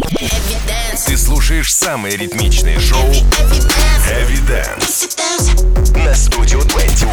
Ты слушаешь самые ритмичные шоу Heavy Dance на Studio 21.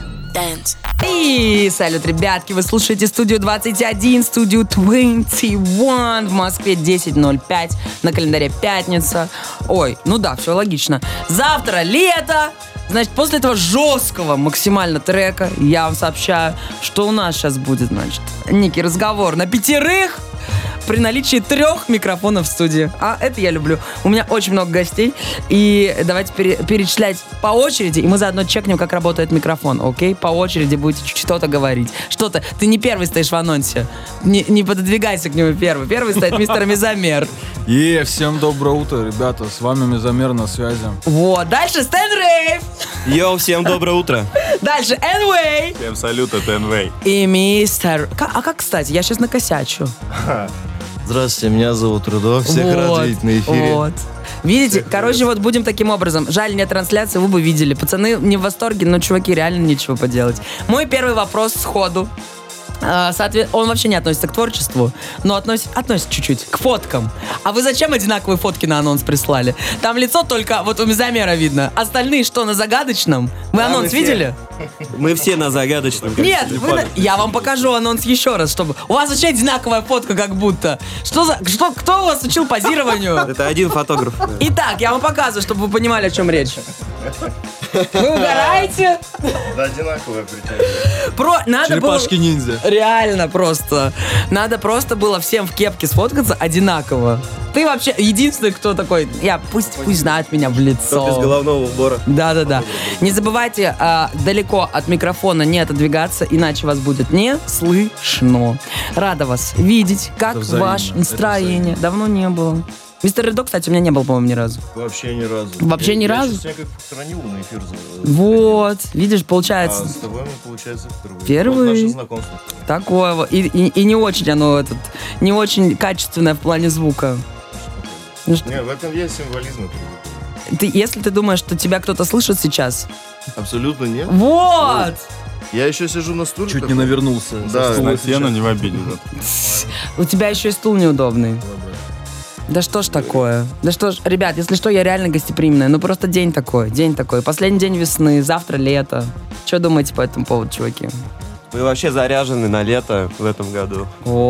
И салют, ребятки, вы слушаете студию 21, студию 21 в Москве 10:05, на календаре пятница. Ой, ну да, все логично. Завтра лето. Значит, после этого жесткого максимально трека я вам сообщаю, что у нас сейчас будет, значит, некий разговор на 5 при наличии 3 микрофонов в студии. А это я люблю. У меня очень много гостей. И давайте перечислять по очереди, и мы заодно чекнем, как работает микрофон, окей? По очереди будете что-то говорить. Что-то. Ты не первый стоишь в анонсе. Не пододвигайся к нему первый. Первый стоит мистер Мезомер. Всем доброе утро, ребята. С вами Мезомер на связи. Вот. Дальше Стэн Рейв. Йоу, всем доброе утро. Дальше Энвей. Всем салют, это Энвей. И мистер... А как, кстати, я сейчас накосячу. Здравствуйте, меня зовут Рудо. Всех рад видеть на эфире. Вот. Видите, короче, вот будем таким образом. Жаль, нет трансляции, вы бы видели. Пацаны не в восторге, но, чуваки, реально нечего поделать. Мой первый вопрос сходу. Он вообще не относится к творчеству, но относится чуть-чуть к фоткам. А вы зачем одинаковые фотки на анонс прислали? Там лицо только вот у Мезомера видно. Остальные что, на загадочном? Вы анонс видели? Мы все на загадочном. Нет, я вам покажу анонс еще раз, чтобы... У вас вообще одинаковая фотка как будто. Кто у вас учил позированию? Это один фотограф. Итак, я вам показываю, чтобы вы понимали, о чем речь. Вы угораете? Да, одинаковая причем. Черепашки-ниндзя. Реально просто. Надо просто было всем в кепке сфоткаться одинаково. Ты вообще единственный, кто такой... Пусть знает меня в лицо. Без головного убора. Да. Не забывайте далеко от микрофона не отодвигаться, иначе вас будет не слышно. Рада вас видеть. Как ваше настроение? Давно не было. Мистер Редо, кстати, у меня не был, по-моему, ни разу. Вообще ни разу. Вообще ни разу? Я как хранил на эфир. Вот, видишь, получается. А с тобой мы, получается, впервые. Первый. Вот наше знакомство. Такое вот. И не очень оно не очень качественное в плане звука. Не, в этом есть символизм. Если ты думаешь, что тебя кто-то слышит сейчас. Абсолютно нет. Вот! Я еще сижу на стуле. Чуть не навернулся. Да, на стену не в обиде. У тебя еще и стул неудобный. Да что ж такое? Да что ж, ребят, если что, я реально гостеприимная. Ну просто день такой. Последний день весны, завтра лето. Что думаете по этому поводу, чуваки? Мы вообще заряжены на лето в этом году.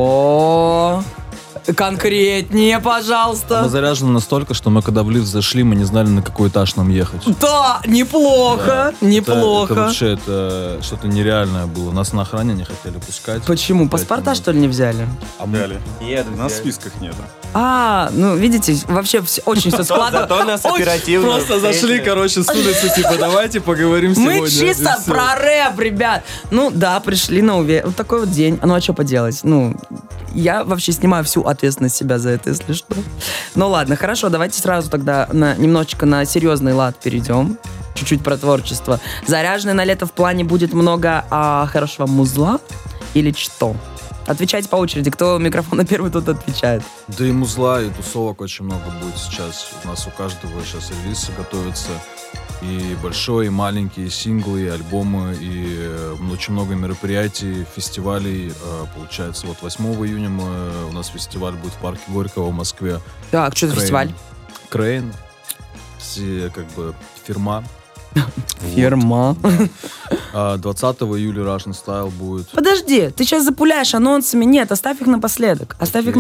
О, конкретнее, пожалуйста. Мы заряжены настолько, что мы когда в лифт зашли, мы не знали, на какой этаж нам ехать. Да, неплохо, неплохо. Это вообще что-то нереальное было. Нас на охране не хотели пускать. Почему? Паспорта, что ли, не взяли? Взяли. Нет, У нас в списках нету. Ну, видите, вообще очень все складно. Зато нас оперативно. Просто зашли, короче, с улицы, типа, давайте поговорим сегодня. Мы чисто про рэп, ребят. Ну, да, пришли на вот такой вот день. Ну, а что поделать? Ну, я вообще снимаю всю ответственность себя за это, если что. Ну, ладно, хорошо, давайте сразу тогда немножечко на серьезный лад перейдем. Чуть-чуть про творчество. Заряженный на лето в плане будет много хорошего музла или что? Отвечайте по очереди. Кто микрофон первый, тот отвечает. Да и музла, и тусовок очень много будет сейчас. У нас у каждого сейчас релизы готовятся. И большой, и маленькие синглы, и альбомы, и очень много мероприятий, фестивалей. Получается, вот 8 июня у нас фестиваль будет в парке Горького в Москве. Так, что за фестиваль? Крейн. Все, как бы, фирма. Фирма. 20 июля Russian Style будет. Подожди, ты сейчас запуляешь анонсами. Нет, оставь их напоследок.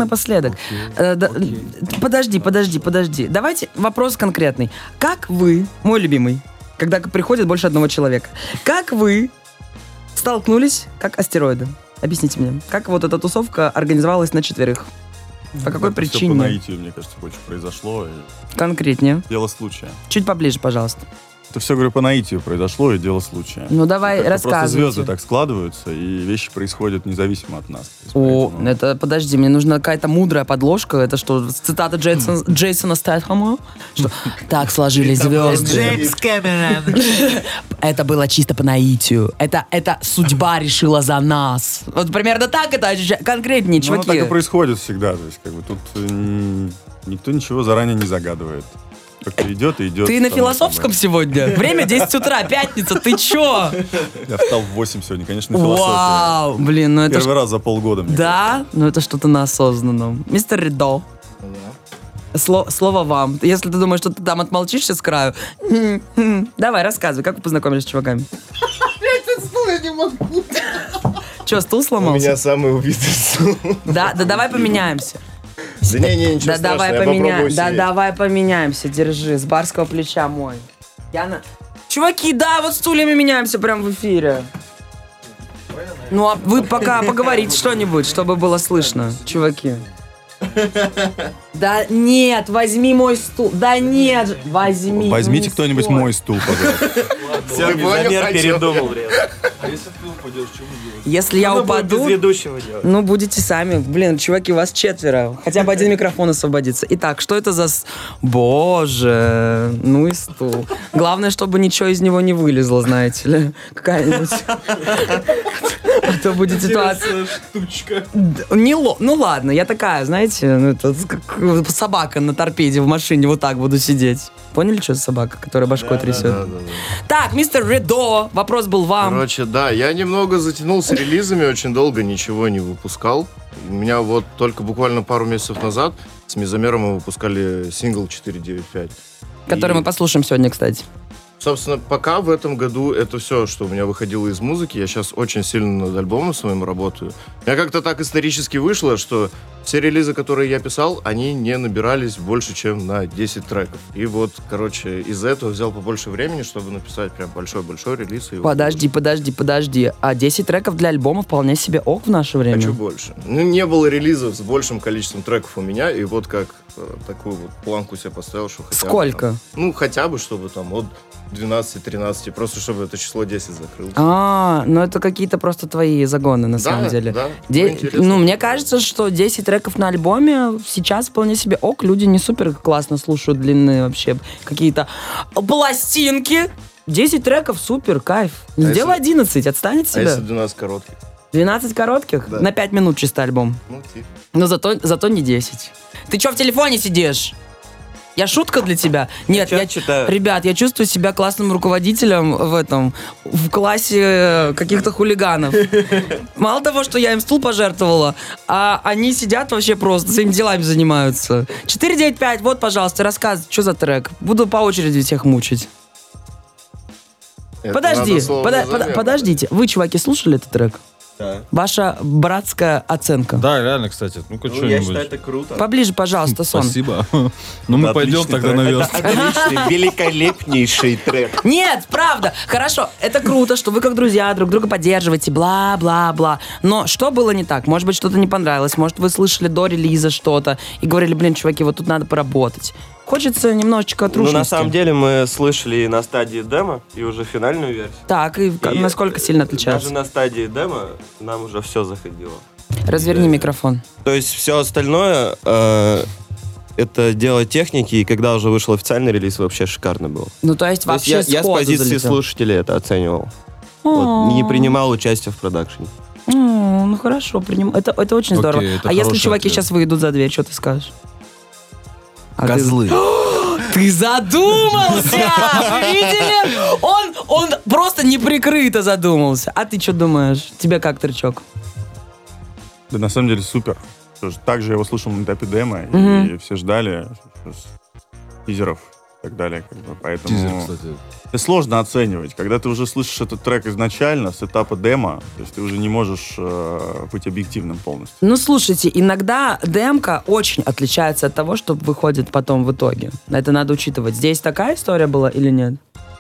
Подожди. Давайте вопрос конкретный. Как вы, мой любимый, когда приходит больше одного человека, как вы столкнулись как астероиды? Объясните мне, как вот эта тусовка организовалась на 4? По какой причине? Все по наитию, мне кажется, больше произошло. Конкретнее. Дело случая. Чуть поближе, пожалуйста. Это все, говорю, по наитию произошло, и дело случая. Ну, давай, рассказывайте. Просто звезды так складываются, и вещи происходят независимо от нас. Это, подожди, мне нужна какая-то мудрая подложка. Это что, цитата Джейсона Стэтхэма? Что так сложились звезды. Джеймс Кэмерон. Это было чисто по наитию. Это судьба решила за нас. Вот примерно так это конкретнее, чуваки. Ну, так и происходит всегда. То есть, как бы, тут никто ничего заранее не загадывает. Как идет и идет. Ты на философском сегодня? Время 10 утра, пятница, ты чё? Я встал в 8 сегодня, конечно, философия. Вау, блин, ну это... Первый раз за полгода, мне да? Ну это что-то на осознанном. Мистер Ридо. слово вам. Если ты думаешь, что ты там отмолчишься с краю, давай, рассказывай, как вы познакомились с чуваками? Стул я не могу. Че, стул У сломался? меня самый убитый стул. Да, давай поменяемся. Да не, ничего Да страшного, давай я попробую поменяемся. Да сидеть. давай поменяемся. Держи, с барского плеча мой. Чуваки, да, вот стульями меняемся прям в эфире. Ну, а вы пока поговорите что-нибудь, чтобы было слышно, чуваки. Да нет, возьми мой стул. Да нет, возьми. Возьмите не кто-нибудь стой. мой стул, пожалуйста. Все, Ты понял, миллионер о чем передумал. А если ты упадешь, что мы делаем? Если я упаду, без ведущего делать. ну, будете сами. Блин, чуваки, вас 4. Хотя бы один микрофон освободится. Итак, что это за... Боже, ну и стул. Главное, чтобы ничего из него не вылезло, знаете ли. Какая-нибудь... А то будет ситуация... Штучка. Ну ладно, я такая, знаете, ну, это как собака на торпеде в машине, вот так буду сидеть. Поняли, что за собака, которая башкой трясет? Да. Так, мистер Редо, вопрос был вам. Короче, да, я немного затянул с релизами, очень долго ничего не выпускал. У меня вот только буквально пару месяцев назад с Мезомером мы выпускали сингл 495. Который И, мы послушаем сегодня, кстати. собственно, пока в этом году это все, что у меня выходило из музыки. Я сейчас очень сильно над альбомом своим работаю. У меня как-то так исторически вышло, что все релизы, которые я писал, они не набирались больше, чем на 10 треков. И вот, короче, из-за этого взял побольше времени, чтобы написать прям большой-большой релиз. И Подожди. А 10 треков для альбома вполне себе ок в наше время. Хочу больше. Ну, не было релизов с большим количеством треков у меня, и вот как такую вот планку себе поставил, что хотя бы... Сколько? там, ну, хотя бы, чтобы там от 12-13, просто чтобы это число 10 закрылось. Ну это какие-то просто твои загоны, на самом деле. Да, Ну, мне кажется, что 10 треков на альбоме сейчас вполне себе ок. Люди не супер классно слушают длинные вообще какие-то пластинки. 10 треков, супер, кайф. Сделай 11, отстань от А себя. если 12 коротких? 12 коротких? Да. На 5 минут чисто альбом. Ну, типа. Но зато не 10. Ты что в телефоне сидишь? Я шутка для тебя? Нет, Чат читаю. Ребят, я чувствую себя классным руководителем в классе каких-то хулиганов. Мало того, что я им стул пожертвовала, а они сидят вообще просто, своими делами занимаются. 495, вот, пожалуйста, рассказывай, что за трек. Буду по очереди всех мучить. Это Подожди, надо слово заметно. подождите. Вы, чуваки, слушали этот трек? Да. Ваша братская оценка. Да, реально, кстати. Ну-ка, Ну, я что-нибудь. считаю, это круто. Поближе, пожалуйста, Сон. Спасибо. Ну, мы пойдем Отличный тогда трек. наверх. Отличный, великолепнейший трек. Нет, правда. Хорошо, это круто, что вы как друзья друг друга поддерживаете, бла-бла-бла. Но что было не так? Может быть, что-то не понравилось. Может, вы слышали до релиза что-то и говорили, блин, чуваки, вот тут надо поработать. Хочется немножечко Ну, трушности. на самом деле, мы слышали и на стадии демо, и уже финальную версию. Так, и И насколько сильно отличается? Даже на стадии демо нам уже все заходило. Разверни микрофон. То есть все остальное это дело техники, и когда уже вышел официальный релиз, вообще шикарно было. Ну, то есть То есть вообще я с сходу позиции залетел. слушателей это оценивал. О. Вот, не принимал участие в продакшене. Ну, хорошо, это очень Окей, здорово. это А если хороший чуваки ответ. сейчас выйдут за дверь, что ты скажешь? А ты- Козлы. Ты задумался! Вы видели? Он просто неприкрыто задумался. А ты что думаешь? Тебе как, Тречок? Да, на самом деле супер. Также я его слушал на этапе демо, и все ждали тизеров и так далее. Поэтому Тизер, кстати. это сложно оценивать. Когда ты уже слышишь этот трек изначально, с этапа демо, то есть ты уже не можешь быть объективным полностью. Ну, слушайте, иногда демка очень отличается от того, что выходит потом в итоге. Это надо учитывать. Здесь такая история была или нет?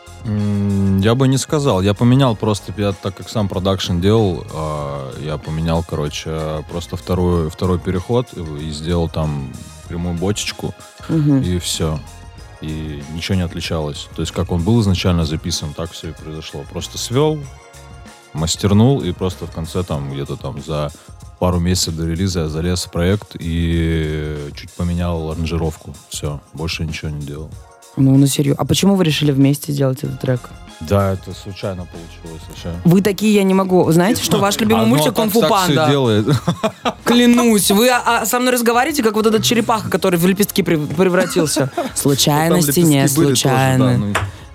Я бы не сказал. Я поменял просто, так как сам продакшн делал, я поменял, короче, просто второй переход и сделал там прямую бочечку, и все. И ничего не отличалось. То есть, как он был изначально записан, так все и произошло. Просто свел, мастернул, и просто в конце там где-то там за пару месяцев до релиза я залез в проект и чуть поменял аранжировку. Все, больше ничего не делал. Ну, серьезно. А почему вы решили вместе сделать этот трек? Да, это случайно получилось вообще. Вы такие, я не могу. Знаете, что ваш любимый мультик «Кунг-фу так все панда»? делает. Клянусь, вы со мной разговариваете, как вот этот черепаха, который в лепестки превратился. Случайности Там не лепестки были тоже, случайны. да, ну,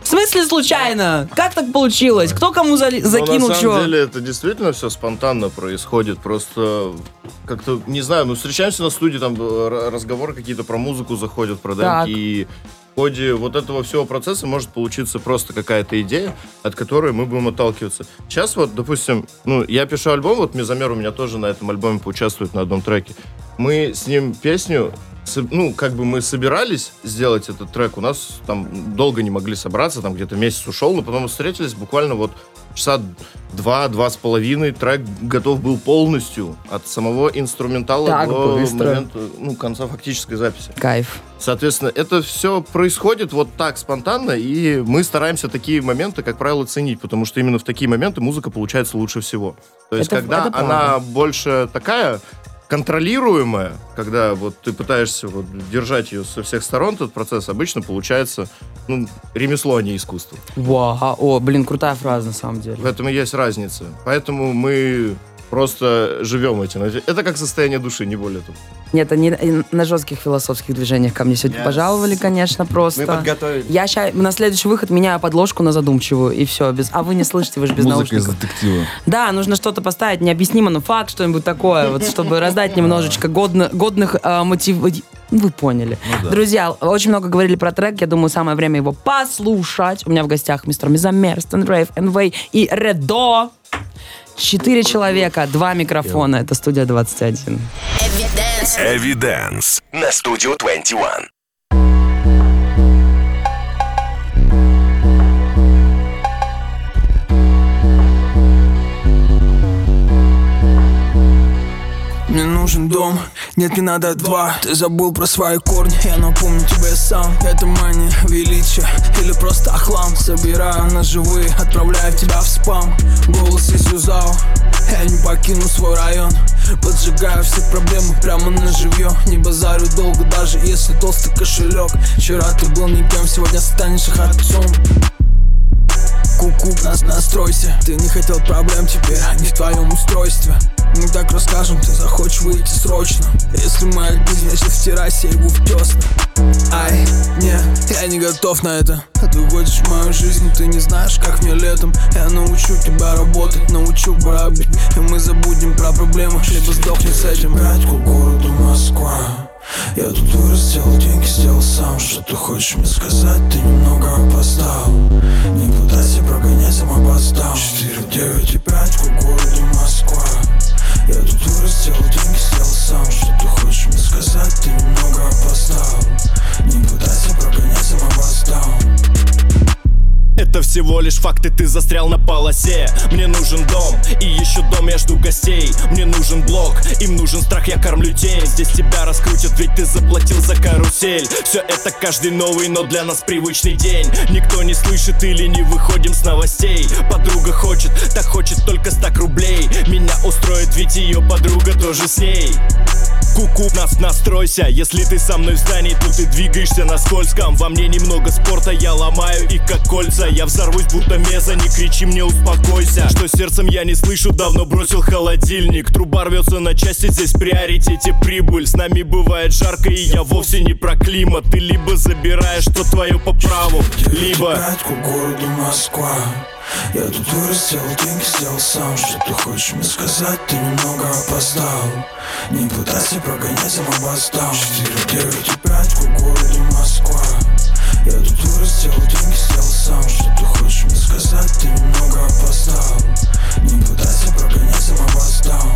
смысле случайно? Как так получилось? Кто кому закинул На чего? самом деле это действительно все спонтанно происходит. Просто как-то, не знаю, мы встречаемся на студии, там разговоры какие-то про музыку заходят, про Так. демки. И в ходе вот этого всего процесса может получиться просто какая-то идея, от которой мы будем отталкиваться. Сейчас вот, допустим, я пишу альбом, вот Мезомер у меня тоже на этом альбоме поучаствует на одном треке. Мы с ним песню, мы собирались сделать этот трек, у нас там долго не могли собраться, там где-то месяц ушел, но потом мы встретились буквально вот часа 2-2,5, трек готов был полностью от самого инструментала Так до быстро. момента, конца фактической записи. Кайф. Соответственно, это все происходит вот так спонтанно, и мы стараемся такие моменты, как правило, ценить, потому что именно в такие моменты музыка получается лучше всего. То есть, когда это она правда. больше такая контролируемая, когда вот ты пытаешься вот держать ее со всех сторон, этот процесс обычно получается ремесло, а не искусство. Вау. О, блин, крутая фраза на самом деле. В этом и есть разница. Поэтому мы просто живем этим. Это как состояние души, не более того. Нет, они на жестких философских движениях ко мне сегодня пожаловали, конечно, просто. Мы подготовили. Я ща на следующий выход меняю подложку на задумчивую, и все. А вы не слышите, вы же без Музыка из наушников. детектива. Да, нужно что-то поставить, необъяснимо, но факт, что-нибудь такое, вот, чтобы раздать немножечко годных мотивов. Вы поняли. да. Друзья, очень много говорили про трек, я думаю, самое время его послушать. У меня в гостях мистер Мезомер, Стенрейв, Энвей и Редо. 4 человека, 2 микрофона. Это студия 21. Evidence на студию 21. Мне нужен дом, нет, не надо два. Ты забыл про свои корни, я напомню тебе сам. Это мания, величие или просто охлам. Собираю на живые, отправляю тебя в спам. Голос из Юзао, я не покину свой район. Поджигаю все проблемы прямо на живье. Не базарю долго, даже если толстый кошелек. Вчера ты был никем, сегодня станешь их отцом. Ку-ку, настройся. Ты не хотел проблем, теперь они в твоем устройстве. Мы так расскажем, ты захочешь выйти срочно. Если мы одни, значит в террасе я его в десна. Ай, не, я не готов на это. Ты входишь в мою жизнь, ты не знаешь, как мне летом. Я научу тебя работать, научу грабить. И мы забудем про проблемы, либо сдохнем с этим. Пятку городу Москва. Я тут вырос, сделал деньги, сделал сам. Что ты хочешь мне сказать, ты немного опоздал. Не пытайся прогонять, сам опоздал. 4, 9 и 5 к городу Москва. Я тут вырос, сделал деньги, сделал сам. Что ты хочешь мне сказать, ты немного опоздал. Не пытайся прогонять, сам опоздал. Это всего лишь факты, ты застрял на полосе. Мне нужен дом, и еще дом я жду гостей. Мне нужен блок, им нужен страх, я кормлю тень. Здесь тебя раскрутят, ведь ты заплатил за карусель. Все это каждый новый, но для нас привычный день. Никто не слышит или не выходим с новостей. Подруга хочет, так хочет только 100 рублей. Меня устроит, ведь ее подруга тоже с ней. Ку-ку, настройся, если ты со мной в здании, то ты двигаешься на скользком. Во мне немного спорта, я ломаю их как кольца. Я взорвусь, будто меза, не кричи мне, успокойся. Что сердцем я не слышу, давно бросил холодильник. Труба рвется на части, здесь в приоритете прибыль. С нами бывает жарко, и я вовсе не про климат. Ты либо забираешь, что твое по праву, либо... Пятку городу Москва. Я тут вырос, сделал деньги, сделал сам. Что ты хочешь мне сказать, ты немного опоздал. Не пытайся прогонять, сам опоздал. 4, 9 и 5 к городу Москва. Я тут вырос, сделал деньги, сделал сам. Что ты хочешь мне сказать, ты немного опоздал. Не пытайся прогонять, сам опоздал.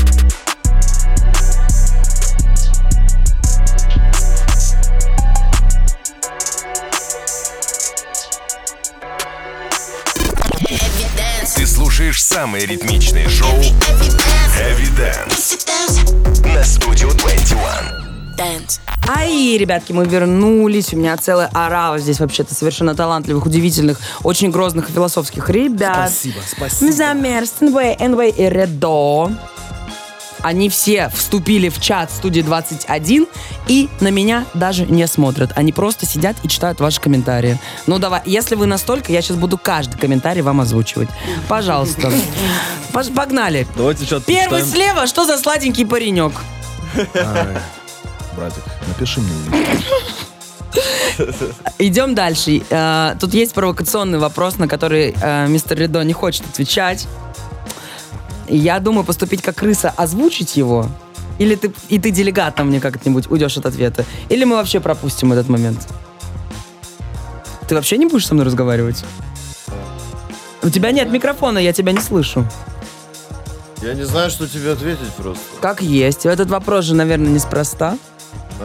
Ты слушаешь самые ритмичные шоу Evidence на студию 21. Ай, ребятки, мы вернулись. У меня целая орава здесь вообще-то совершенно талантливых, удивительных, очень грозных и философских ребят. Спасибо. Мезомер, Стенвей, Энвей и Редо. Они все вступили в чат студии 21 и на меня даже не смотрят. Они просто сидят и читают ваши комментарии. Ну давай, если вы настолько, я сейчас буду каждый комментарий вам озвучивать. Пожалуйста. Погнали. Давайте чат Первый почитаем. слева, что за сладенький паренек? Ай, братик, напиши мне. Идем дальше. Тут есть провокационный вопрос, на который мистер Ридо не хочет отвечать. Я думаю поступить как крыса, озвучить его. Или ты делегатом мне как-нибудь уйдешь от ответа. Или мы вообще пропустим этот момент. Ты вообще не будешь со мной разговаривать? У тебя нет микрофона, я тебя не слышу. Я не знаю, что тебе ответить просто. Как есть. Этот вопрос же, наверное, неспроста. Да?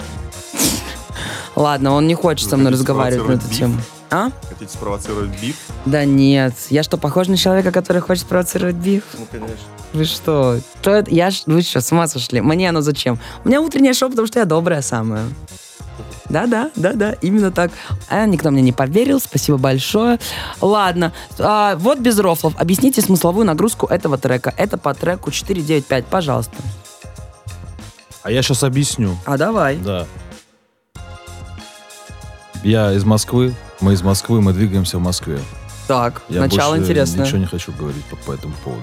Ладно, он не хочет со мной разговаривать на эту тему. А? Хотите спровоцировать биф? Да нет. Я что, похож на человека, который хочет провоцировать биф? Ну, конечно. Вы что? Вы что, с ума сошли? Мне оно зачем? У меня утреннее шоу, потому что я добрая самая. Да, именно так. Никто мне не поверил, спасибо большое. Ладно, вот без рофлов. Объясните смысловую нагрузку этого трека. Это по треку 495, пожалуйста. А я сейчас объясню. Давай. Да. Я из Москвы, мы из Москвы, мы двигаемся в Москве. Так, Я начало больше интересное. ничего не хочу говорить по этому поводу.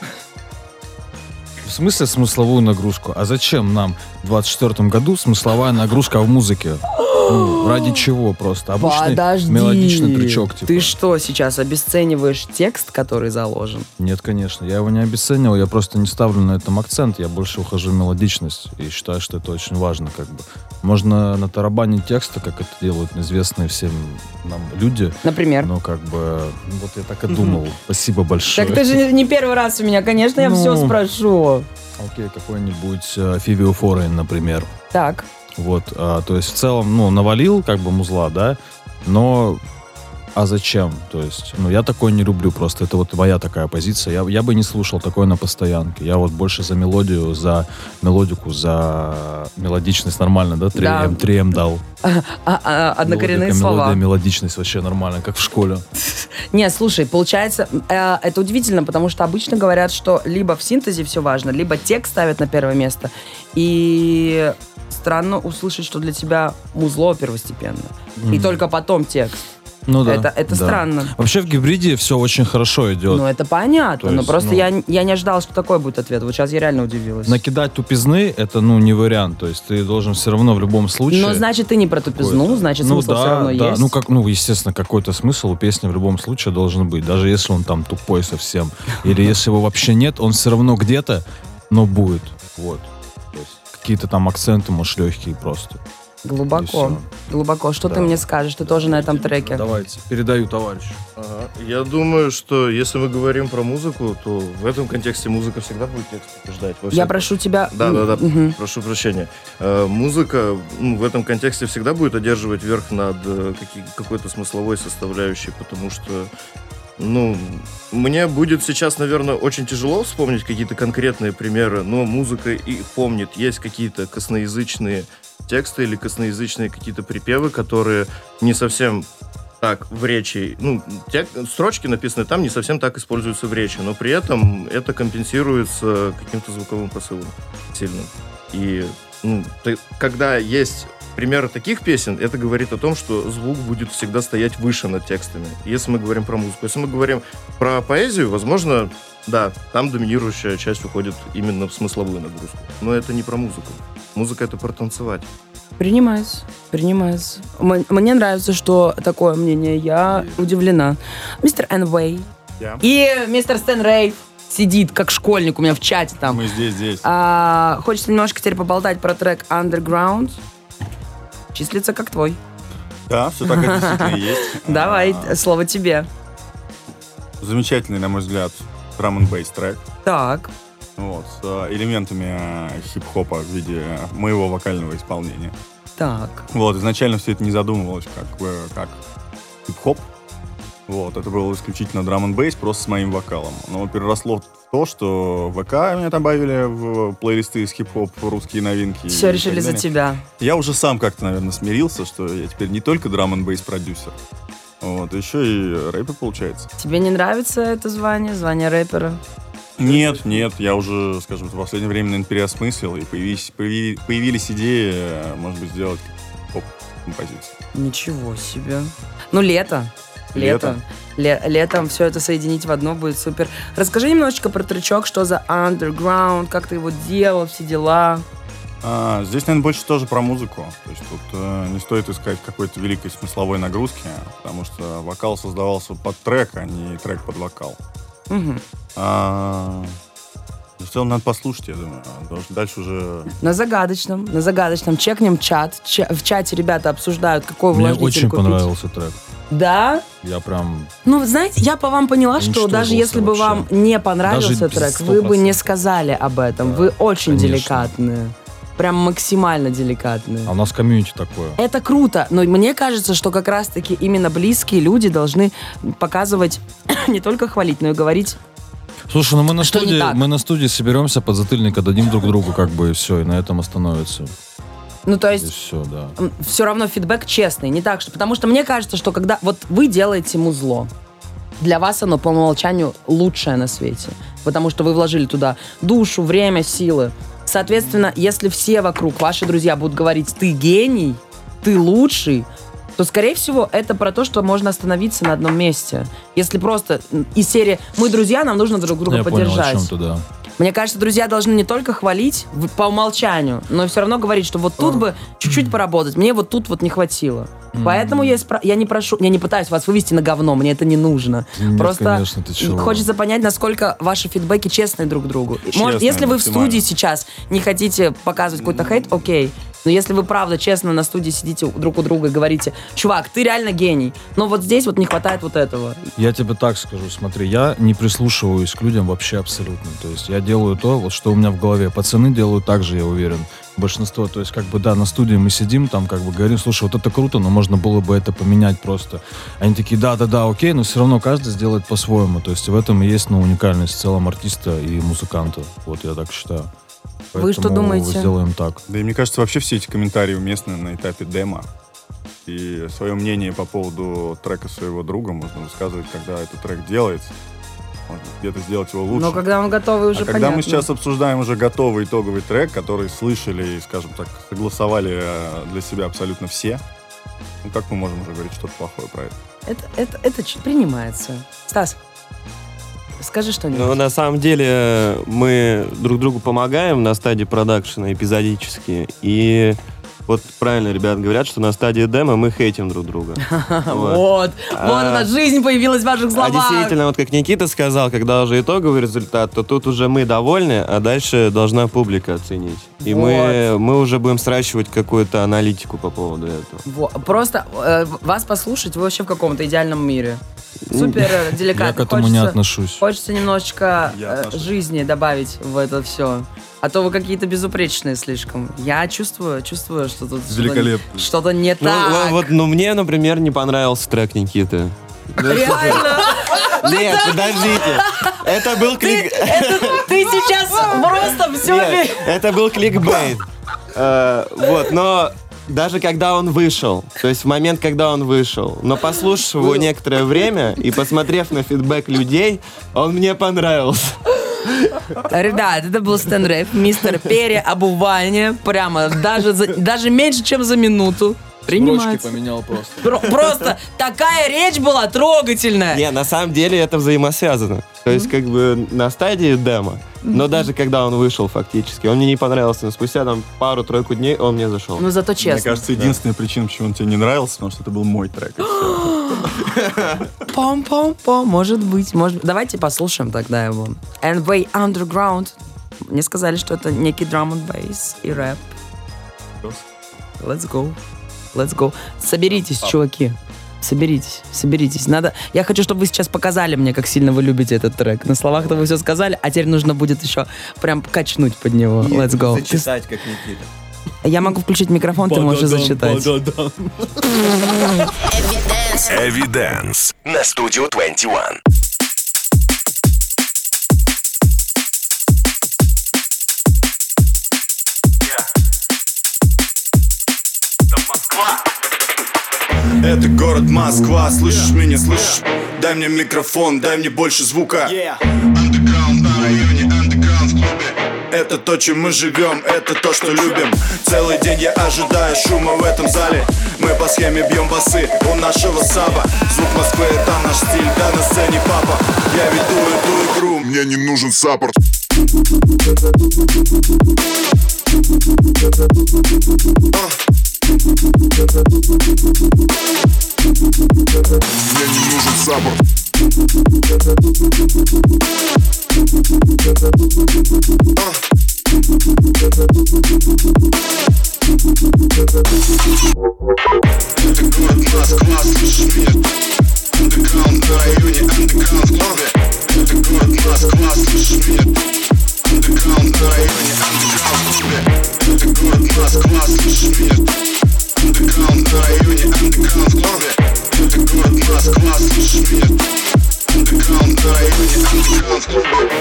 В смысле смысловую нагрузку? А зачем нам в 24-м году смысловая нагрузка в музыке? Ради чего просто? Обычный Подожди. мелодичный трючок. Типа. Ты что, сейчас обесцениваешь текст, который заложен? Нет, конечно. Я его не обесценивал, я просто не ставлю на этом акцент. Я больше ухожу в мелодичность и считаю, что это очень важно. Как бы. Можно натарабанить тексты, как это делают известные всем нам люди. Например? Но как бы, вот я так и думал. Спасибо большое. Так ты же не первый раз у меня, конечно, я все спрошу. Окей, какой-нибудь Фивио Форейн, например. Так. Вот, то есть в целом, навалил как бы музла, да, но а зачем? То есть, я такое не люблю просто, это вот моя такая позиция. Я бы не слушал такое на постоянке. Я вот больше за мелодию, за мелодику, за мелодичность нормально, да? 3М дал. Однокоренные слова. Мелодия, мелодичность вообще нормально, как в школе. Не, слушай, получается, это удивительно, потому что обычно говорят, что либо в синтезе все важно, либо текст ставят на первое место. И странно услышать, что для тебя музло первостепенно. И только потом текст. Ну да. Это странно. Вообще в гибриде все очень хорошо идет. Ну, это понятно, То но есть, просто я не ожидала, что такой будет ответ. Вот сейчас я реально удивилась. Накидать тупизны, это, не вариант. То есть ты должен все равно в любом случае... Но значит, ты не про тупизну, значит, смысл все равно есть. Естественно, какой-то смысл у песни в любом случае должен быть. Даже если он там тупой совсем. Или если его вообще нет, он все равно где-то, но будет. Вот. То есть какие-то там акценты, может, легкие просто. Глубоко. Что ты мне скажешь? Ты тоже на этом треке. Давайте, передаю товарищу. Ага. Я думаю, что если мы говорим про музыку, то в этом контексте музыка всегда будет текст побеждать. Я прошу тебя... Да, прошу прощения. Музыка в этом контексте всегда будет одерживать верх над какой-то смысловой составляющей, потому что мне будет сейчас, наверное, очень тяжело вспомнить какие-то конкретные примеры, но музыка их помнит. Есть какие-то косноязычные тексты или косноязычные какие-то припевы, которые не совсем так в речи, строчки написаны там не совсем так используются в речи, но при этом это компенсируется каким-то звуковым посылом сильным. И когда есть примеры таких песен, это говорит о том, что звук будет всегда стоять выше над текстами, если мы говорим про музыку. Если мы говорим про поэзию, возможно, да, там доминирующая часть уходит именно в смысловую нагрузку. Но это не про музыку. Музыка — это про танцевать. Принимается. Мне нравится, что такое мнение. Я удивлена. Мистер Энвей и мистер Стэн Рейв сидит, как школьник у меня в чате там. Мы здесь. Хочется немножко теперь поболтать про трек Underground. Числится как твой. Да, все так это действительно есть. Давай, слово тебе. Замечательный, на мой взгляд, драм-н-бейс трек. Так. Вот, с элементами хип-хопа в виде моего вокального исполнения. Так. Вот, изначально все это не задумывалось как хип-хоп. Вот, это было исключительно драм-н-бейс, просто с моим вокалом. Но переросло в то, что ВК меня добавили в плейлисты из хип-хоп, русские новинки. Все решили за тебя. Я уже сам как-то, наверное, смирился, что я теперь не только драм-н-бейс продюсер, вот, еще и рэпер получается. Тебе не нравится это звание рэпера? Нет, я уже, скажем, в последнее время, наверное, переосмыслил, и появились идеи, может быть, сделать поп-композицию. Ничего себе. Летом все это соединить в одно будет супер. Расскажи немножечко про тречок, что за Underground, как ты его делал, все дела. Здесь, наверное, больше тоже про музыку. То есть тут не стоит искать какой-то великой смысловой нагрузки, потому что вокал создавался под трек, а не трек под вокал. В целом надо послушать, я думаю. Потому что дальше уже... На загадочном чекнем чат. В чате ребята обсуждают, какой Мне увлажнитель очень купить. понравился трек. Да? Я прям... Ну, вы знаете, я по вам поняла, что даже если бы вообще. вам не понравился Даже трек, вы бы 100%. не сказали об этом. Вы очень конечно. деликатные. Прям максимально деликатные. А у нас комьюнити такое. Это круто, но мне кажется, что как раз-таки именно близкие люди должны показывать, не только хвалить, но и говорить. Слушай, ну мы на Что не студии, так? мы на студии соберемся, подзатыльник отдадим друг другу, как бы, и все, и на этом остановится. Ну, то И есть, все, да. все равно фидбэк честный, не так что... Потому что мне кажется, что когда вот вы делаете музло, для вас оно по умолчанию лучшее на свете. Потому что вы вложили туда душу, время, силы. Соответственно, если все вокруг, ваши друзья, будут говорить, ты гений, ты лучший, то, скорее всего, это про то, что можно остановиться на одном месте. Если просто из серии «мы друзья, нам нужно друг друга Я поддержать». понял, о чем ты, да. Мне кажется, друзья должны не только хвалить по умолчанию, но все равно говорить, что вот тут бы чуть-чуть поработать, мне вот тут вот не хватило. Поэтому я не прошу, я не пытаюсь вас вывести на говно, мне это не нужно. Нет, Просто конечно, ты чего. хочется понять, насколько ваши фидбэки честные друг другу. Честные, Если вы в максимально. студии сейчас не хотите показывать какой-то хейт, окей. Но если вы правда честно на студии сидите друг у друга и говорите, чувак, ты реально гений, но вот здесь вот не хватает вот этого. Я тебе так скажу, смотри, я не прислушиваюсь к людям вообще абсолютно. То есть я делаю то, вот что у меня в голове. Пацаны делают так же, я уверен. Большинство, то есть как бы, да, на студии мы сидим, там как бы говорим, слушай, вот это круто, но можно было бы это поменять просто. Они такие, да, окей, но все равно каждый сделает по-своему. То есть в этом и есть, ну, уникальность в целом артиста и музыканта. Вот я так считаю. Вы что Поэтому думаете? сделаем так. Да и мне кажется, вообще все эти комментарии уместны на этапе демо. И свое мнение по поводу трека своего друга можно высказывать, когда этот трек делается. Можно где-то сделать его лучше. Но когда он готовый, уже А когда понятно. мы сейчас обсуждаем уже готовый итоговый трек, который слышали и, скажем так, согласовали для себя абсолютно все, ну как мы можем уже говорить что-то плохое про это? Это принимается. Стас, скажи что-нибудь. Ну, на самом деле, мы друг другу помогаем на стадии продакшена эпизодически. И вот правильно ребят говорят, что на стадии демо мы хейтим друг друга. Вот она, жизнь появилась в ваших А словах. действительно, вот как Никита сказал, когда уже итоговый результат, то тут уже мы довольны, а дальше должна публика оценить. И мы уже будем сращивать какую-то аналитику по поводу этого. Просто вас послушать, вы вообще в каком-то идеальном мире. Супер деликатно. Я к этому не отношусь. Хочется немножечко Я отношусь. жизни добавить в это все. А то вы какие-то безупречные слишком. Я чувствую, что тут Великолепно. что-то не Ну, так. вот, мне, например, не понравился трек Никиты. Реально? Нет, подождите. Это был клик... Ты сейчас просто все... Нет, это был кликбейт. Вот, но даже когда он вышел, то есть в момент, когда он вышел, но послушав его некоторое время и посмотрев на фидбэк людей, он мне понравился. Ребят, это был стендрэп, мистер переобувание. Прямо даже меньше, чем за минуту. Принимается. поменял просто. Просто такая речь была трогательная. Не, на самом деле это взаимосвязано. То есть как бы на стадии демо, но даже когда он вышел фактически, он мне не понравился, но спустя там пару-тройку дней он мне зашел. Ну зато Мне честно. кажется, единственная причина, почему он тебе не нравился, потому что это был мой трек. и всё. Пом-пом-пом, может быть. Давайте послушаем тогда его. And Way Underground. Мне сказали, что это некий drum and bass и рэп. Let's go. Let's go. Соберитесь, чуваки. Соберитесь. Надо. Я хочу, чтобы вы сейчас показали мне, как сильно вы любите этот трек. На словах-то вы все сказали, а теперь нужно будет еще прям качнуть под него. Let's go. Зачитать, как Никита. Я могу включить микрофон, ты можешь зачитать. Evidence на Studio 21. Это город Москва, слышишь меня, слышишь? Дай мне микрофон, дай мне больше звука. Underground на районе, underground в клубе. Это то, чем мы живем, это то, что любим. Целый день я ожидаю шума в этом зале. Мы по схеме бьем басы у нашего саба. Звук Москвы — это наш стиль, да на сцене папа. Я веду эту игру, мне не нужен саппорт. Мне не нужен саппорт. Это город Москва, слышишь меня? Андеграунд на районе, андеграунд в клубе. Это город Москва, слышишь меня? Андеграунд на районе, андеграунд в клубе. Это город Москва, слышишь меня? Андеграунд на районе, андеграунд в клубе. Это город Москва, слышишь меня? Андеграунд на районе, андеграунд в клубе.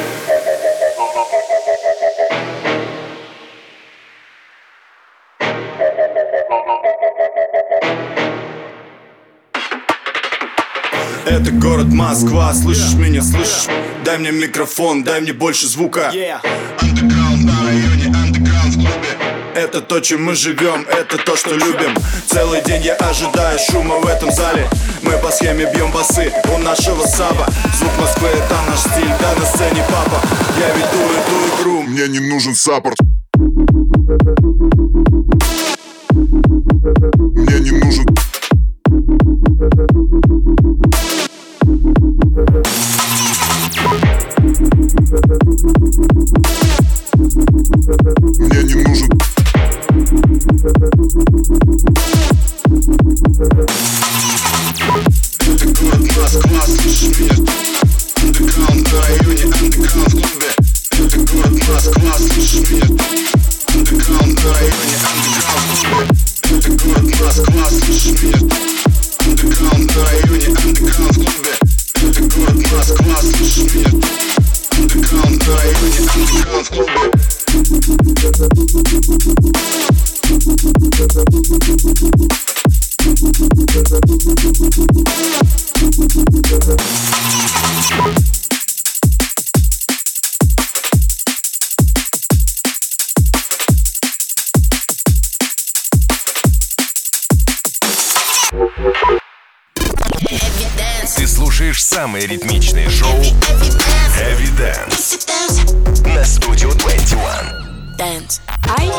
Это город Москва, слышишь меня, слышишь? Дай мне микрофон, дай мне больше звука. Андеграунд на районе, андеграунд в клубе. Это то, чем мы живем, это то, что любим. Целый день я ожидаю шума в этом зале. Мы по схеме бьем басы у нашего саба. Звук Москвы, это наш стиль, да на сцене папа. Я веду эту игру, мне не нужен саппорт. Мне не нужен. Мне не нужен. Это город Москва, слышишь меня? Андеграунд на районе, андеграунд в клубе. Это город Москва, слышишь меня? Андеграунд на районе, андеграунд в клубе. Это город Москва, слышишь меня? Андеграунд на районе, андеграунд в клубе. Это город Москва, слышишь меня? Андеграунд на районе, андеграунд в клубе. Ты слушаешь самые ритмичные шоу Heavy Dance на Studio 21. Ай,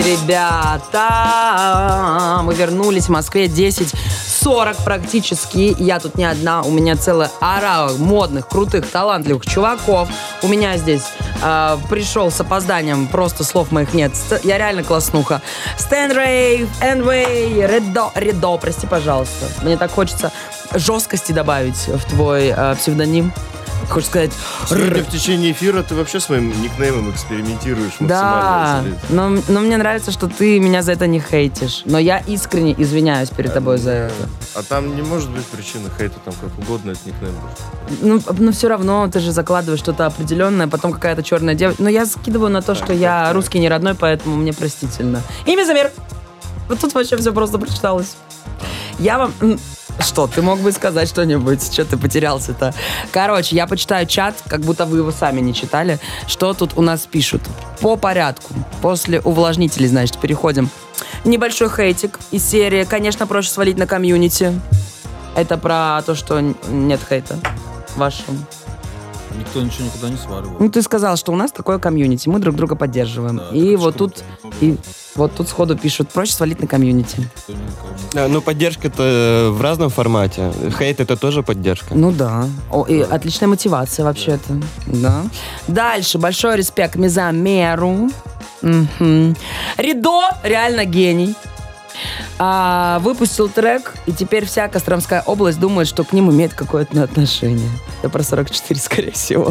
ребята, мы вернулись в Москве 10:40 практически. Я тут не одна, у меня целая орава модных, крутых, талантливых чуваков. У меня здесь пришел с опозданием, просто слов моих нет. Я реально класснуха. Стэн Рэй, Энвей, Редо, прости, пожалуйста. Мне так хочется жесткости добавить в твой псевдоним. Хочешь сказать... Сегодня в течение эфира ты вообще с моим никнеймом экспериментируешь Да, максимально. но мне нравится, что ты меня за это не хейтишь. Но я искренне извиняюсь перед тобой за это. А там не может быть причины хейта, там как угодно этот никнейм будет. Но все равно ты же закладываешь что-то определенное, потом какая-то черная девочка. Но я скидываю на то, что я русский не родной, поэтому мне простительно. Имя Замир. Вот тут вообще все просто прочиталось. Я вам... Что, ты мог бы сказать что-нибудь? Что ты потерялся-то? Короче, я почитаю чат, как будто вы его сами не читали. Что тут у нас пишут? По порядку. После увлажнителей, значит, переходим. Небольшой хейтик из серии «Конечно, проще свалить на комьюнити». Это про то, что нет хейта вашим. Никто ничего никуда не сваливал. Ну, ты сказал, что у нас такое комьюнити, мы друг друга поддерживаем. Да, и круто. вот тут сходу пишут, проще свалить на комьюнити. Ну, поддержка-то в разном формате. Хейт — это тоже поддержка. Ну да. И отличная мотивация вообще-то. Да. Дальше. Большой респект Мизамеру. Угу. Редо реально гений. Выпустил трек, и теперь вся Костромская область думает, что к ним имеет какое-то отношение. Это про 44, скорее всего.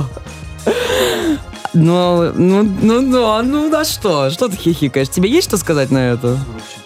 Ну, да что? Что ты хихикаешь? Тебе есть что сказать на это?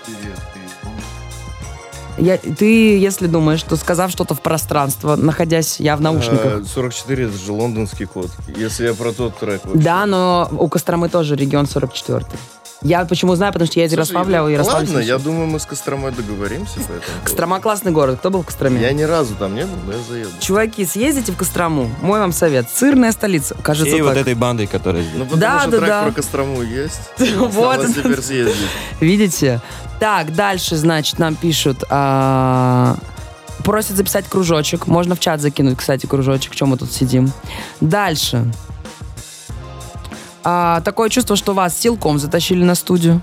44, ты, если думаешь, что сказав что-то в пространство, находясь я в наушниках... 44 — это же лондонский код, если я про тот трек вообще. Да, но у Костромы тоже регион 44. Я почему знаю, потому что я из Ярославля, Ярославль. Ладно, я думаю, мы с Костромой договоримся по этому. Кострома классный город. Кто был в Костроме? Я ни разу там не был, но я заеду. Чуваки, съездите в Кострому. Мой вам совет. Сырная столица. Кажется, И так. вот этой бандой, которая здесь. Ну, потому что трек про Кострому есть. Вот. Осталось теперь съездить. Видите? Так, дальше, значит, нам пишут... Просят записать кружочек. Можно в чат закинуть, кстати, кружочек. Чем мы тут сидим? Дальше. такое чувство, что вас силком затащили на студию.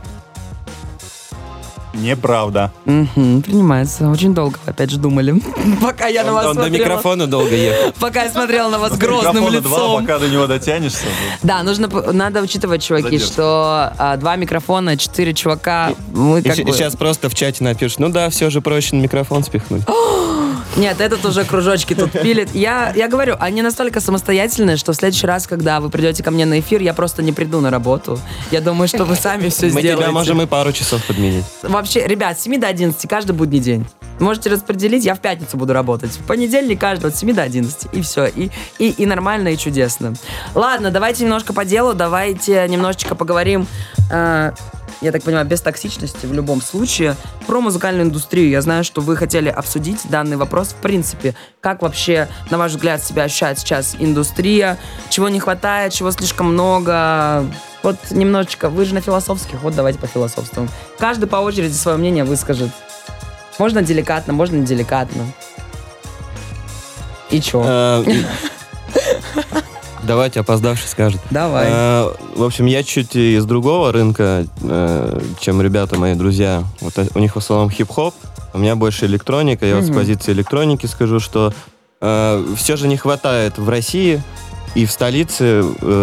Неправда. Принимается. Очень долго вы опять же думали. Пока я на вас Он до смотрела. микрофона долго ехал. Пока я смотрела на вас грозным Микрофона 2, лицом. пока до него дотянешься. Да, надо учитывать, чуваки, что 2 микрофона, 4 чувака. Мы как бы... Сейчас просто в чате напишут, ну да, все же проще на микрофон спихнуть. Нет, этот уже кружочки тут пилит. Я говорю, они настолько самостоятельные, что в следующий раз, когда вы придете ко мне на эфир, я просто не приду на работу. Я думаю, что вы сами все Мы сделаете. тебя можем и пару часов подменить. Вообще, ребят, с 7 до 11 каждый будний день. Можете распределить, я в пятницу буду работать. В понедельник каждый от 7 до 11. И все. И нормально, и чудесно. Ладно, давайте немножко по делу. Давайте немножечко поговорим, я так понимаю, без токсичности в любом случае, про музыкальную индустрию. Я знаю, что вы хотели обсудить данный вопрос в принципе. Как вообще, на ваш взгляд, себя ощущает сейчас индустрия? Чего не хватает, чего слишком много? Вот немножечко, вы же на философских, вот давайте по философствам. Каждый по очереди свое мнение выскажет. Можно деликатно, можно не деликатно. И чё? Давайте опоздавший скажет. Давай. В общем, я чуть из другого рынка, чем ребята, мои друзья. Вот у них в основном хип-хоп, у меня больше электроника. Я вот с позиции электроники скажу, что все же не хватает в России и в столице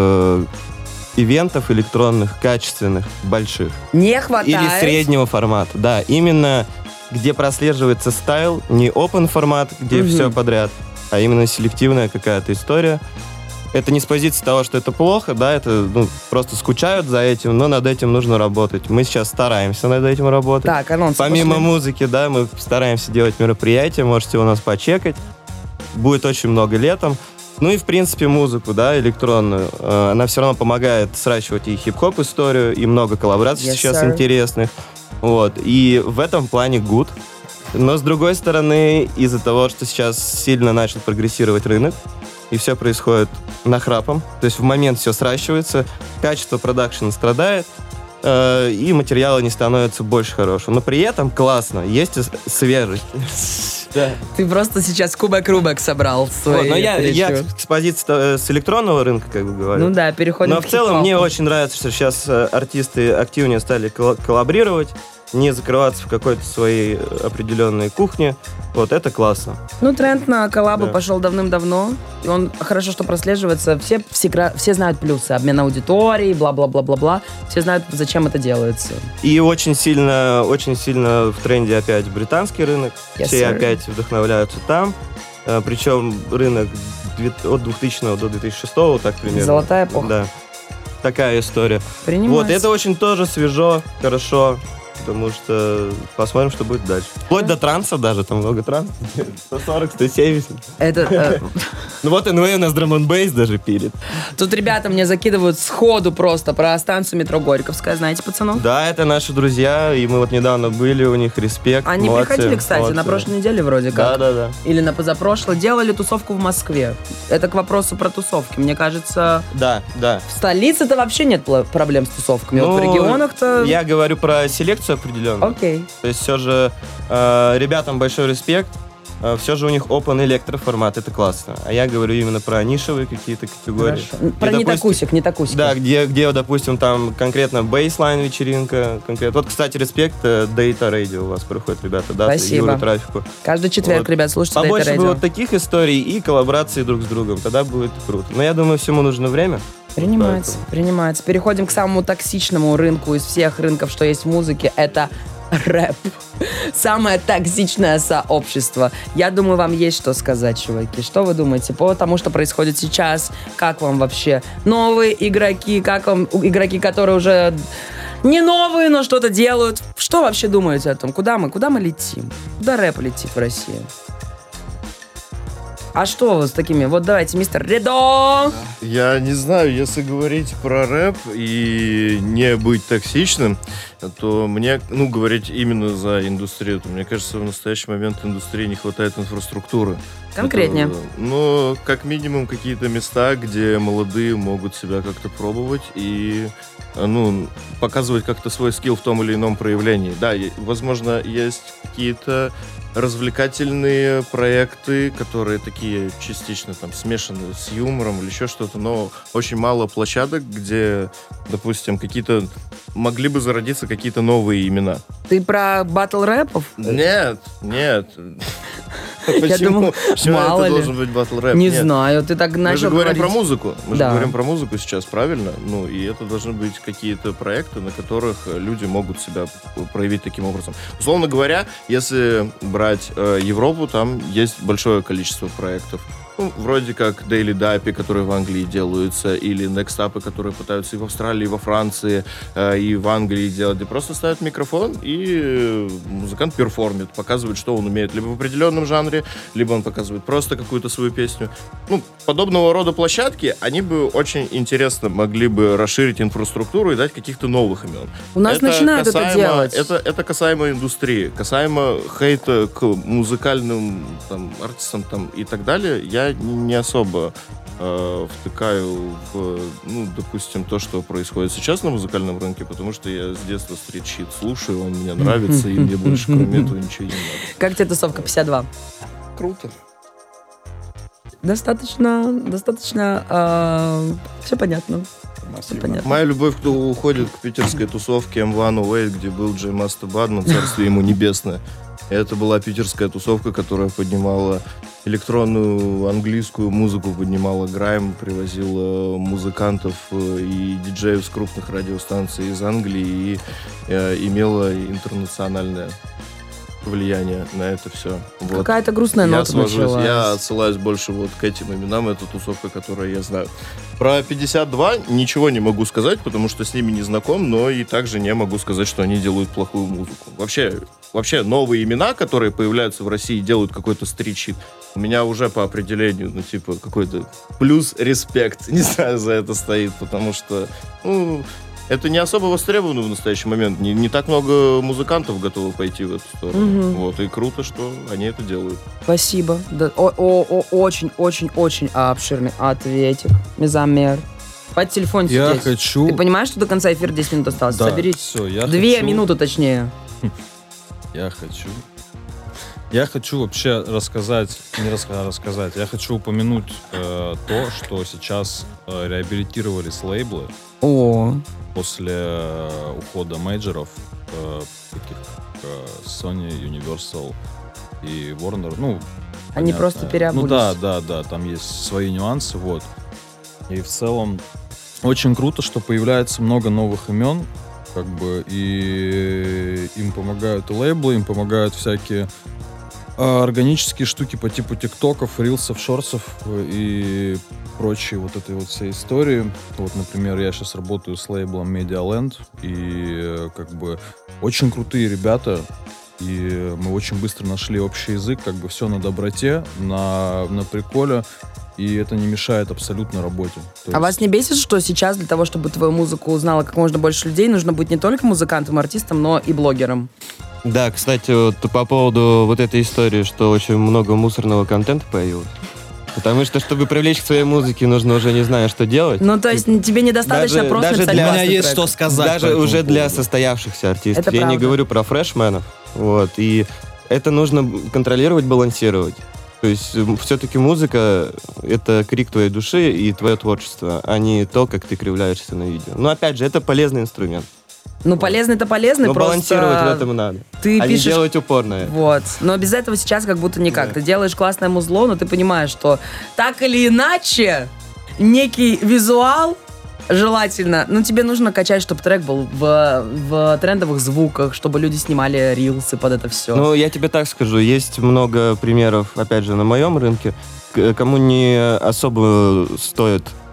ивентов электронных, качественных, больших. Не хватает? Или среднего формата. Да, именно где прослеживается стайл, не open формат, где все подряд, а именно селективная какая-то история. Это не с позиции того, что это плохо, да, это просто скучают за этим, но над этим нужно работать. Мы сейчас стараемся над этим работать. Так, анонсы Помимо пошли. музыки, да, мы стараемся делать мероприятия, можете у нас почекать. Будет очень много летом. Ну и, в принципе, музыку, да, электронную. Она все равно помогает сращивать и хип-хоп историю, и много коллабораций сейчас интересных. Вот. И в этом плане good. Но, с другой стороны, из-за того, что сейчас сильно начал прогрессировать рынок, и все происходит нахрапом, то есть в момент все сращивается, качество продакшена страдает, и материала не становится больше хорошего. Но при этом классно, есть свежесть. Да. Ты просто сейчас кубок-рубок собрал свои. Но я с позиции с электронного рынка, как бы говорю. Ну да, переходим Но к в целом хип-хопу. мне очень нравится, что сейчас артисты активнее стали коллаборировать, не закрываться в какой-то своей определенной кухне. Вот это классно. Ну, тренд на коллабу Да. пошел давным-давно. И он хорошо, что прослеживается. Все знают плюсы. Обмен аудиторией, бла-бла-бла-бла-бла. Все знают, зачем это делается. И очень сильно в тренде опять британский рынок. Yes, Все sir. опять вдохновляются там. Причем рынок от 2000 до 2006, так примерно. Золотая эпоха. Да. Такая история. Принимается. Вот, это очень тоже свежо, хорошо. Потому что посмотрим, что будет дальше. Вплоть до транса даже, там много транса. 140, 170. Это, Ну вот НВ у нас драм-н-бейс даже пилит. тут ребята мне закидывают сходу просто про станцию метро Горьковская. Знаете, пацанов? Да, это наши друзья, и мы вот недавно были, у них респект. Они молодцы, приходили, кстати, молодцы. на прошлой неделе вроде как. Да. Или на позапрошлой. Делали тусовку в Москве. Это к вопросу про тусовки. Мне кажется, Да. в столице-то вообще нет проблем с тусовками. Вот в Ну, регионах-то... Я говорю про селекцию определенную. Окей. То есть все же ребятам большой респект. Все же у них open электроформат, это классно. А я говорю именно про нишевые какие-то категории. Хорошо. Про Где, допустим, не такусик. Да, где, допустим, там конкретно бейслайн вечеринка. Конкретно. Вот, кстати, респект, Data Radio у вас проходит, ребята. Да, Спасибо. Юру Трафику. Каждый четверг, Вот. ребят, слушайте Data Побольше Radio. бы вот таких историй и коллаборации друг с другом. Тогда будет круто. Но я думаю, всему нужно время. Принимается, принимается. Переходим к самому токсичному рынку из всех рынков, что есть в музыке. Это рэп. Самое токсичное сообщество. Я думаю, вам есть что сказать, чуваки. Что вы думаете по тому, что происходит сейчас? Как вам вообще новые игроки? Как вам игроки, которые уже не новые, но что-то делают? Что вообще думаете о том? Куда мы летим? Куда рэп летит в России? А что вы с такими? Вот давайте, мистер Редо! Я не знаю, если говорить про рэп и не быть токсичным, то мне, говорить именно за индустрию, то мне кажется, в настоящий момент индустрии не хватает инфраструктуры. Конкретнее. Как минимум какие-то места, где молодые могут себя как-то пробовать и, показывать как-то свой скилл в том или ином проявлении. Да, возможно, есть какие-то развлекательные проекты, которые такие частично там смешаны с юмором или еще что-то, но очень мало площадок, где, допустим, могли бы зародиться какие-то новые имена. Ты про батл рэпов? Нет. Я думал, мало это ли. должен быть батл рэп? Не Нет. знаю, ты так Мы начал же говорим говорить. про музыку. Мы Да. же говорим про музыку сейчас, правильно? И это должны быть какие-то проекты, на которых люди могут себя проявить таким образом. Условно говоря, если брать Европу, там есть большое количество проектов. Вроде как Daily Dappy, которые в Англии делаются, или Next Up, которые пытаются и в Австралии, и во Франции, и в Англии делать, где просто ставят микрофон, и музыкант перформит, показывает, что он умеет, либо в определенном жанре, либо он показывает просто какую-то свою песню. Подобного рода площадки, они бы очень интересно могли бы расширить инфраструктуру и дать каких-то новых имен. У нас начинают это делать. Это касаемо индустрии, касаемо хейта к музыкальным артистам и так далее. Я не особо втыкаю в, допустим, то, что происходит сейчас на музыкальном рынке, потому что я с детства стрит-щит слушаю, он мне нравится, и мне больше кроме этого ничего не надо. Как тебе тусовка 52? Круто. Достаточно, все понятно. Все понятно. Моя любовь, кто уходит к питерской тусовке M108, где был Джей Маста Бадман, царствие ему небесное. И это была питерская тусовка, которая поднимала электронную английскую музыку, поднимала грайм, привозила музыкантов и диджеев с крупных радиостанций из Англии и имела интернациональное влияние на это все. Какая-то грустная нота началась. Я отсылаюсь больше к этим именам, это тусовка, которую я знаю. Про 52 ничего не могу сказать, потому что с ними не знаком, но и также не могу сказать, что они делают плохую музыку. Вообще новые имена, которые появляются в России, делают какой-то стрит-щит. У меня уже по определению, какой-то плюс респект, не знаю, за это стоит, потому что, это не особо востребовано в настоящий момент. Не так много музыкантов готовы пойти в эту сторону. И круто, что они это делают. Спасибо. Да, очень-очень-очень обширный ответик. Мезомер. Под телефон сидеть. хочу... Ты понимаешь, что до конца эфира 10 минут осталось? Да, Соберись. все, я 2 хочу... минуты точнее. Я хочу вообще рассказать, я хочу упомянуть то, что сейчас реабилитировались лейблы. После ухода мейджоров, таких как Sony, Universal и Warner. Они понятно. просто переобулись. Да, там есть свои нюансы, И в целом очень круто, что появляется много новых имен, и им помогают и лейблы, им помогают всякие органические штуки по типу тиктоков, рилсов, шортсов и прочие этой всей истории. Например, я сейчас работаю с лейблом Medialand, и очень крутые ребята, и мы очень быстро нашли общий язык, все на доброте, на приколе, и это не мешает абсолютно работе. Вас не бесит, что сейчас для того, чтобы твою музыку узнало как можно больше людей, нужно быть не только музыкантом, артистом, но и блогером? Да, кстати, по поводу этой истории, что очень много мусорного контента появилось. Потому что, чтобы привлечь к своей музыке, нужно уже не знаю, что делать. То есть тебе недостаточно просто написать для... классный есть трек. что сказать. Даже уже для состоявшихся артистов. Это Я не правда. говорю про фрешменов. И это нужно контролировать, балансировать. То есть все-таки музыка — это крик твоей души и твое творчество, а не то, как ты кривляешься на видео. Но опять же, это полезный инструмент. Полезный-то полезный, Но просто... балансировать в этом надо. Ты а пишешь... не делать упор на это. Но без этого сейчас как будто никак. Да. Ты делаешь классное музло, но ты понимаешь, что так или иначе некий визуал желательно, тебе нужно качать, чтобы трек был в трендовых звуках, чтобы люди снимали рилсы под это все. Я тебе так скажу, есть много примеров, опять же, на моем рынке, кому не особо стоит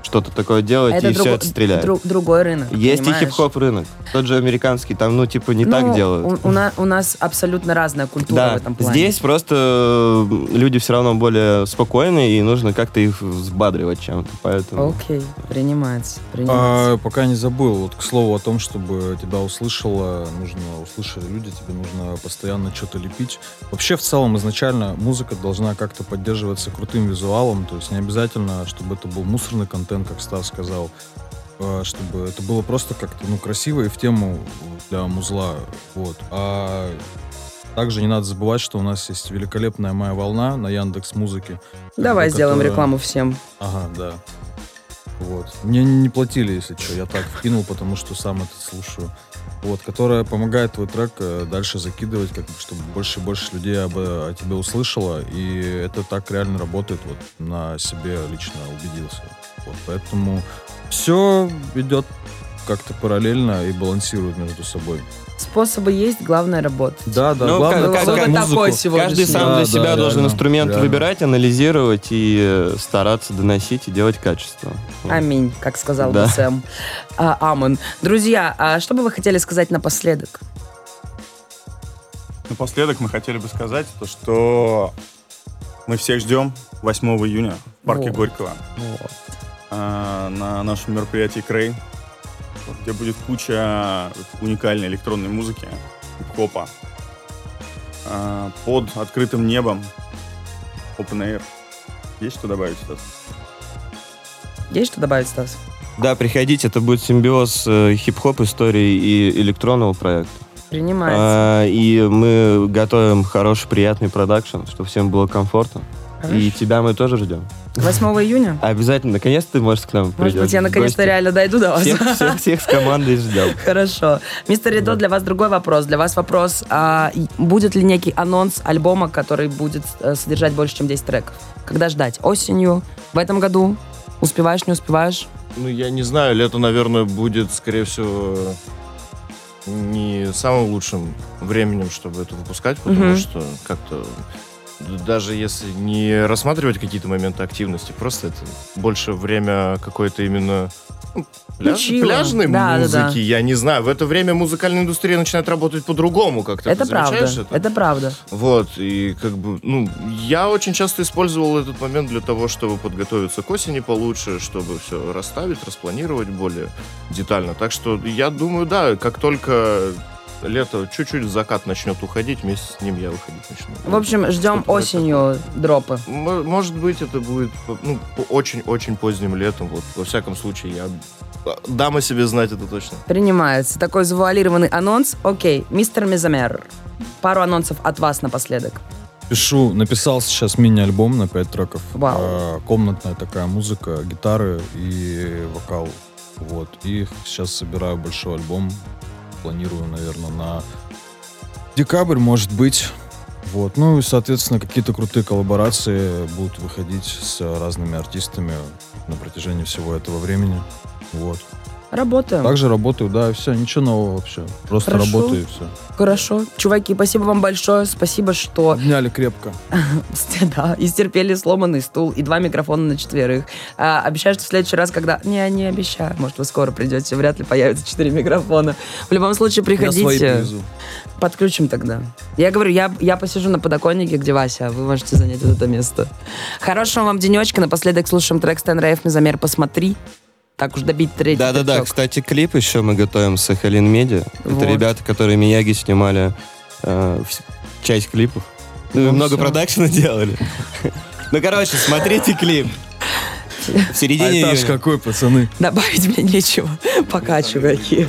что-то такое делать, и все это стреляет. Другой рынок, есть понимаешь? И хип-хоп рынок. Тот же американский, там, не так делают. У нас абсолютно разная культура в этом плане. Здесь просто люди все равно более спокойные, и нужно как-то их взбадривать чем-то, поэтому... Окей, принимается. Пока не забыл, вот к слову о том, чтобы тебя услышали люди, тебе нужно постоянно что-то лепить. Вообще, в целом, изначально музыка должна как-то поддерживаться крутым визуалом, то есть не обязательно, чтобы это был мусорный контент, как Стас сказал, чтобы это было просто как-то, красиво и в тему для музла, вот. А также не надо забывать, что у нас есть великолепная «Моя волна» на Яндекс.Музыке. Давай сделаем рекламу всем. Ага, да. Вот. Мне не платили, если что, я так вкинул, потому что сам это слушаю. Вот, которая помогает твой трек дальше закидывать, чтобы больше и больше людей о тебе услышало, и это так реально работает, вот на себе лично убедился. Вот, поэтому все идет как-то параллельно и балансирует между собой. Способы есть, главное работать. Да, главное каждый сам для себя должен инструмент выбирать, анализировать и стараться доносить и делать качество. Аминь, как сказал бы Сэм. Амон. Друзья, а что бы вы хотели сказать напоследок? Напоследок мы хотели бы сказать то, что мы всех ждем 8 июня в парке Горького на нашем мероприятии «Крей», где будет куча уникальной электронной музыки, хип-хопа, под открытым небом, open air. Есть что добавить, Стас? Есть что добавить, Стас? Да, приходите, это будет симбиоз хип-хоп истории и электронного проекта. Принимается. И мы готовим хороший, приятный продакшн, чтобы всем было комфортно. Хорошо. И тебя мы тоже ждем. 8 июня? Обязательно. Наконец-то ты, может, к нам придешь. Может быть, я наконец-то реально дойду до вас. Всех с командой ждем. Хорошо. Мистер Ридо, для вас другой вопрос. Для вас вопрос, будет ли некий анонс альбома, который будет содержать больше, чем 10 треков? Когда ждать? Осенью? В этом году? Успеваешь, не успеваешь? Я не знаю. Лето, наверное, будет, скорее всего, не самым лучшим временем, чтобы это выпускать, потому что как-то... Даже если не рассматривать какие-то моменты активности, просто это больше время какой-то именно пляжной музыки. Да. Я не знаю. В это время музыкальная индустрия начинает работать по-другому как-то. Это правда. Это правда. Вот. И я очень часто использовал этот момент для того, чтобы подготовиться к осени получше, чтобы все расставить, распланировать более детально. Так что я думаю, да, как только... лето чуть-чуть закат начнет уходить, вместе с ним я выходить начну. В общем, ждем осенью дропы. Может быть, это будет по очень-очень поздним летом. Вот, во всяком случае, я дам о себе знать, это точно. Принимается. Такой завуалированный анонс. Окей, мистер Мизамер, пару анонсов от вас напоследок. Написал сейчас мини-альбом на 5 треков. Вау. Комнатная такая музыка, гитары и вокал. Вот. И сейчас собираю большой альбом. Планирую, наверное, на декабрь, может быть. Вот. Ну и, соответственно, какие-то крутые коллаборации будут выходить с разными артистами на протяжении всего этого времени. Вот. Работаем. Также работаю, да, и все, ничего нового вообще. Просто работаю и все. Хорошо. Чуваки, спасибо вам большое. Спасибо, что... Обняли крепко. Да, и стерпели сломанный стул, и 2 микрофона на 4. Обещаю, что в следующий раз, когда... Не обещаю. Может, вы скоро придете, вряд ли появится 4 микрофона. В любом случае, приходите. Я свои привезу. Подключим тогда. Я говорю, я посижу на подоконнике, где Вася, а вы можете занять это место. Хорошего вам денечка. Напоследок слушаем трек Стэн Рейв «Мизамер, посмотри». Так уж добить третий. Да. Кстати, клип еще мы готовим с Сахалин Медиа. Это ребята, которые Мияги снимали часть клипов. Много продакшена делали. Короче, смотрите клип. В середине этаж какой, пацаны. Добавить мне нечего. Пока, чуваки.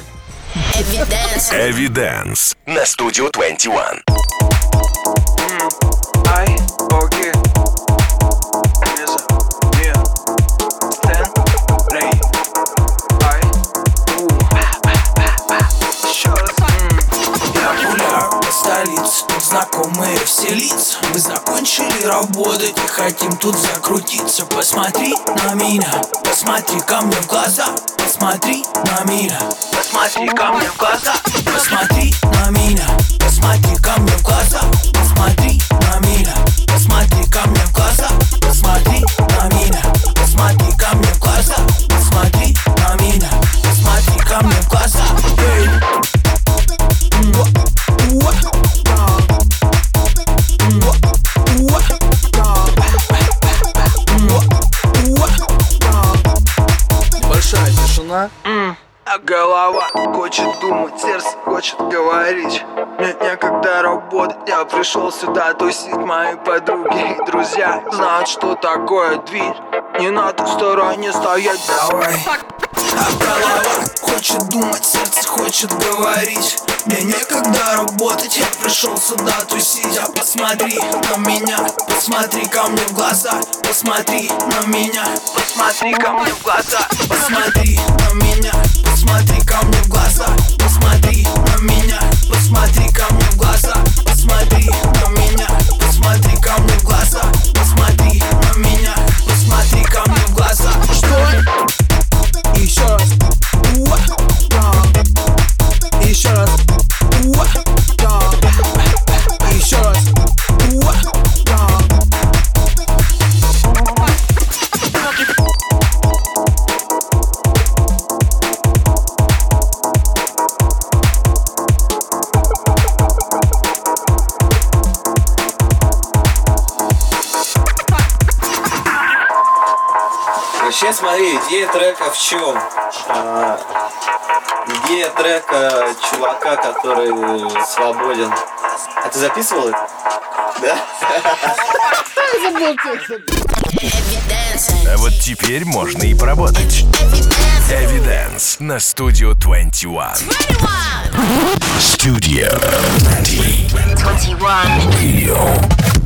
Evidence на Studio 21. Знакомые все лица. Мы закончили работать и хотим тут закрутиться. Посмотри на меня, посмотри ко мне в глаза. Посмотри на меня, посмотри ко мне в глаза. Посмотри на меня, посмотри ко мне в глаза. Посмотри на меня, посмотри ко мне в глаза. Посмотри на меня, посмотри ко мне в глаза. голова хочет думать, сердце хочет говорить. Мне некогда работать, я пришел сюда тусить. Мои подруги и друзья знают, что такое дверь. Не на той стороне стоять, давай. А голова хочет думать, сердце хочет говорить. Мне некогда работать, я пришел сюда тусить. А посмотри на меня, посмотри ко мне в глаза. Посмотри на меня, посмотри ко мне в глаза. Посмотри на меня, посмотри ко мне в глаза. Посмотри на меня, посмотри ко мне в глаза. Посмотри на меня, посмотри ко мне в глаза. Посмотри на меня, посмотри ко мне в глаза. Что? Еще раз. Еще раз. Еще раз. Вообще, смотри, идея трека в чем? Идея трека чувака, который свободен. А ты записывал это? Да? А вот теперь можно и поработать. Evidence на Studio 21. Studio 21. Radio.